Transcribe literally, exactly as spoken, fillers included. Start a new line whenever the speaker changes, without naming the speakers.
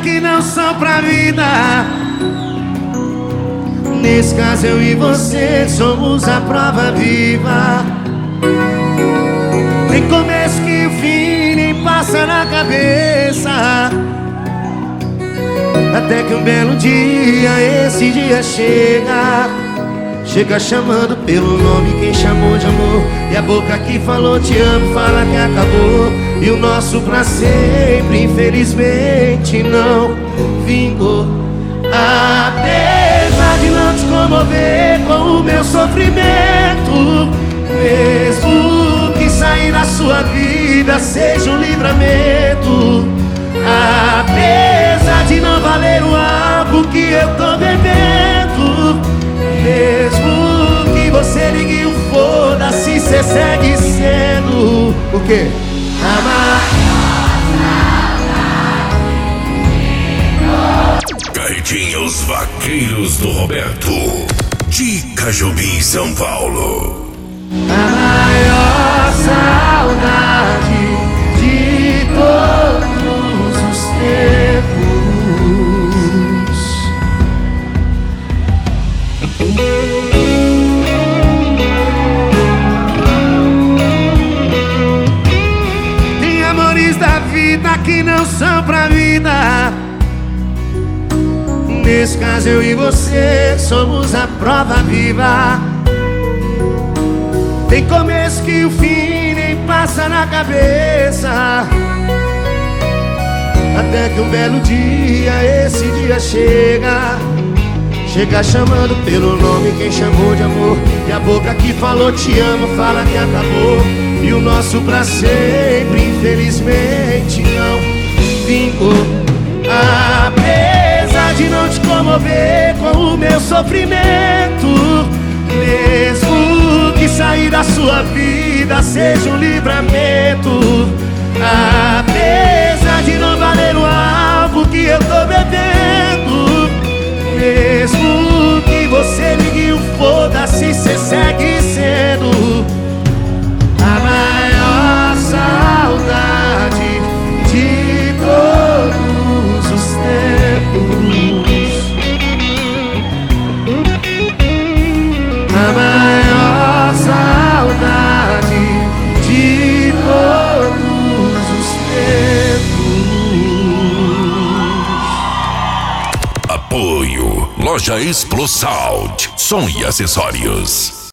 que não são pra vida. Nesse caso eu e você somos a prova viva. Nem começo que o fim nem passa na cabeça. Até que um belo dia, esse dia chega. Chega chamando pelo nome quem chamou de amor. E a boca que falou te amo fala que acabou. E o nosso pra sempre infelizmente não vingou. Apesar de não te comover com o meu sofrimento, mesmo que sair da sua vida seja um livramento. Apesar de não valer o álcool que eu tô bebendo, mesmo que você ligue o foda-se, cê segue sendo o quê? Amar.
Carretinhos Vaqueiros do Roberto, de Cajubi, São Paulo.
A maior saudade de todos os tempos. Tem amores da vida que não são pra vida. Nesse caso eu e você somos a prova viva. Tem começo que o fim nem passa na cabeça. Até que um belo dia, esse dia chega. Chega chamando pelo nome quem chamou de amor. E a boca que falou te amo fala que acabou. E o nosso pra sempre infelizmente não vingou. Apesar de não te comover com o meu sofrimento, mesmo que sair da sua vida seja um livramento. Apesar de não valer o álcool que eu tô bebendo, mesmo que você ligue o foda-se, cê segue sendo a maior saudade de todos os tempos. A maior saudade de todos os tempos.
Apoio Loja Explosound, som e acessórios.